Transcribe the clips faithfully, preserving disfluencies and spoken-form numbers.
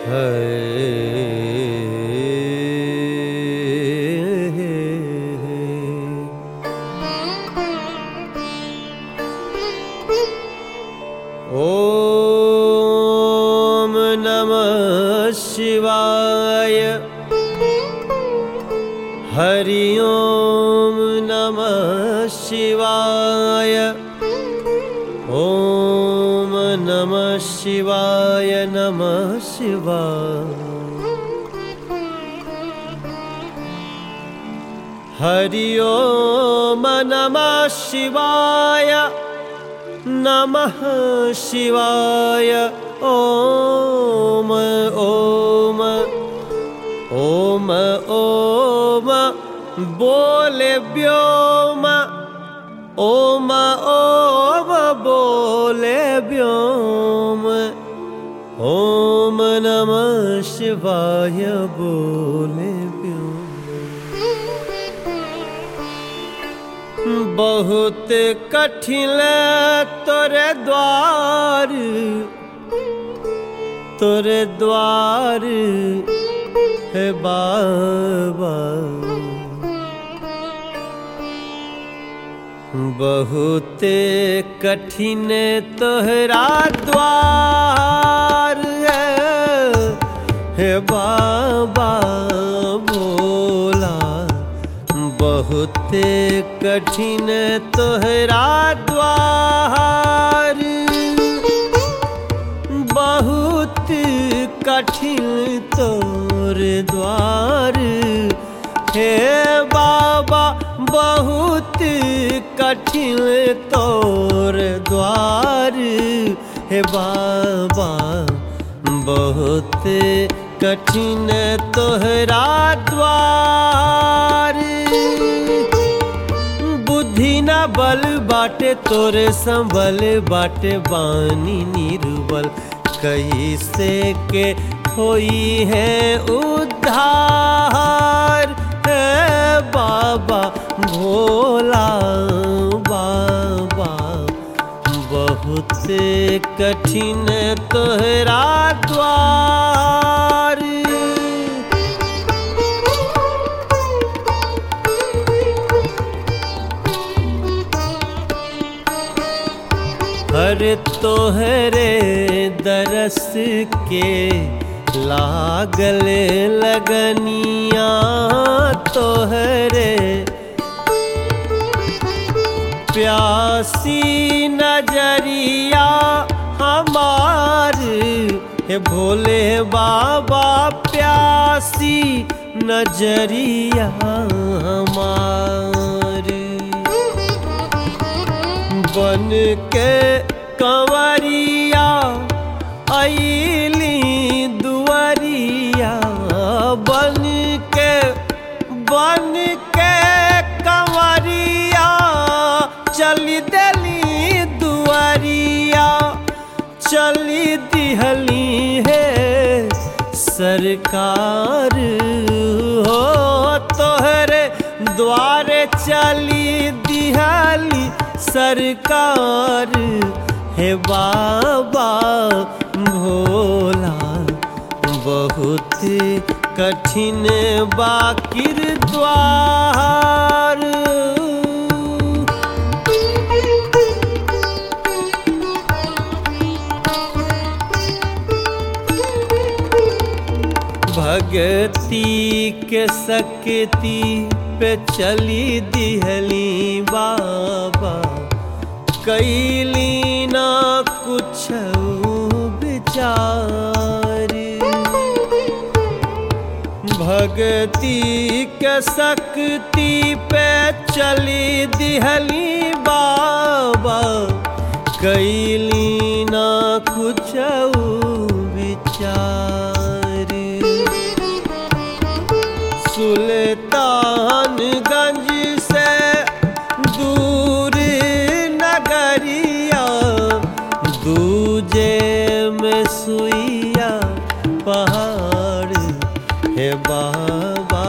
ओम नमः शिवाय। हरि ओम नमः शिवाय। ओम नमः शिवाय नमः शिवाय। हरि ओम नमः शिवाय नमः शिवाय। ओम ओम ओम ओम बोले व्योम। ओम ओम बोले व्योम। ओम नमः शिवाय बोले व्योम। बहुत कठिन तोरे द्वार, तोरे द्वार है बाबा। बहुत कठिन तोहरा द्वार है, है बाबा भोला। बहुत कठिन तोहरा द्वार, बहुत कठिन तोर द्वार हे बाबा। बहुत कठिन तोर द्वार हे बाबा। बहुत कठिन तोहरा द्वार। बुद्धि न बल बाटे तोरे संबल बाटे बानी निर्बल। कैसे के होई है उद्धार है बाबा भोला बाबा। बहुत कठिन तोहरा द्वार। हर तोहरे दरस के लागल लगनिया। तोहरे प्यासी नजरिया हमार हे भोले बाबा। प्यासी नजरिया हमार। बन के कंवरिया अइली दुआरिया। बन के बन के कंवरिया चली देली दुआरिया। चली दिहली है सरकार हो। तोहरे द्वारे चली दिहली सरकार हे बाबा भोला। बहुत कठिन बाकिर द्वार। भगती के शक्ति पे चली दिहली बाबा। कैली ना कुछ विचार। भगती के शक्ति पे चली दिहली बाबा। कैली ना कुछ विचार। सुल्तानगंज से दूर नगरिया। दूजे में सुइया पहाड़ हे बाबा।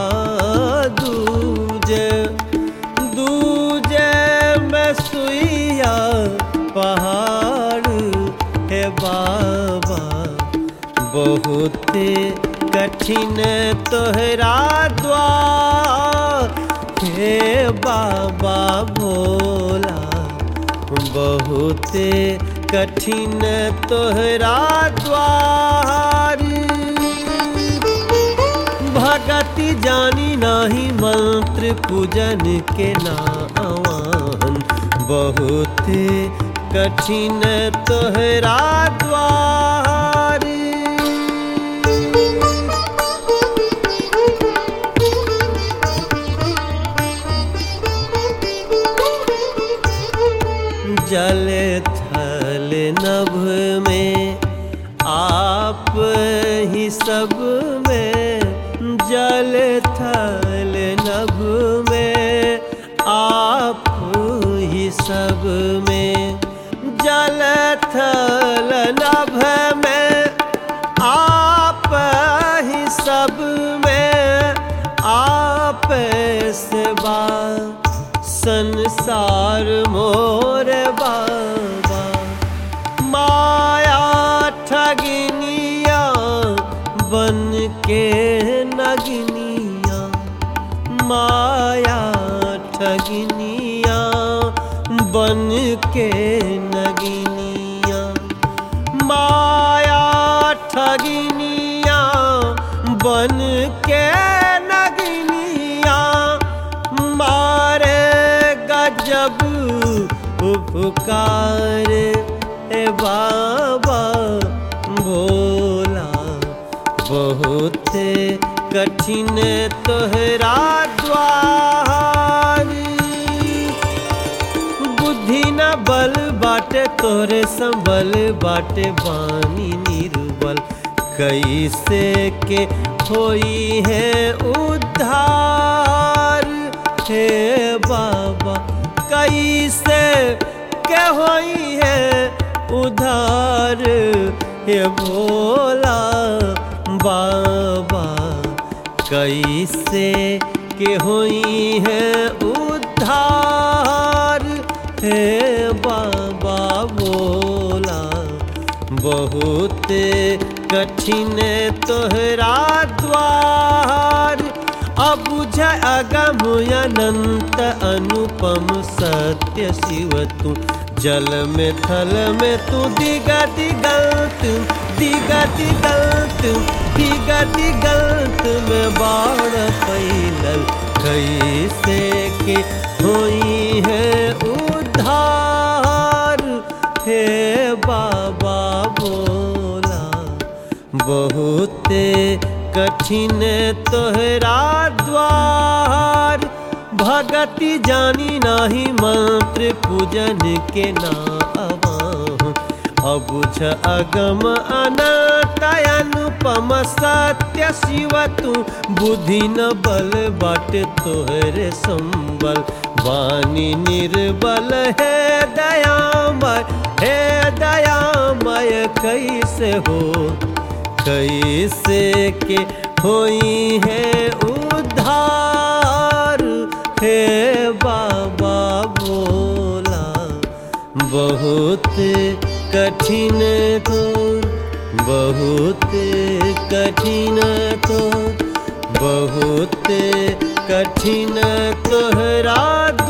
दूजे दूजे में सुइया पहाड़ बहुत कठिन तोहरा द्वार हे बाबा भोला। बहुत कठिन तोहरा द्वार भगति जानी नाही मंत्र पूजन के नावान। बहुत कठिन तोहरा द्वार जल थल नभ में आप ही सब में। जल थल नभ में आप ही सब में। जल थल नभ में आप ही सब में। आप सेवा संसार मोर बाबा। माया ठगिनिया बन के नगिनिया। माया ठगिनिया बन के नगिनिया। माया ठगिनिया बन के नगिनिया। मारे गजब उपकार ए बाबा भोला। बहुत कठिन तोहरा द्वार बुद्धि न बल बाटे तोरे संबल बाटे बानी निर्बल। कैसे के होई है उद्धार हे बाबा। कैसे के होई है उद्धार हे भोला बाबा। कैसे के होई है उद्धार हे बाबा भोला। बहुत कठिन तोहरा द्वार अबुझ अगम अनंत अनुपम सत्य शिव तू। जल में थल में तू दिगा दिगंत। दिगा दिगंत दिगा दिगंत में बाण फैलल। कैसे के होई है उद्धार हे बाबा भोला। बहुत कठिन तोहरा द्वार भगति जानी नाही मंत्र पूजन के नावान। अबुझ अगम अनंत अनुपम सत्य शिव तू। बुद्धि न बल बाटे तोहरे संबल। वाणी निर्बल है दयामय हे दयामय। कैसे हो कैसे के होई है उद्धार हे बाबा भोला। बहुत कठिन तो बहुत कठिन तो बहुत कठिन तोहरा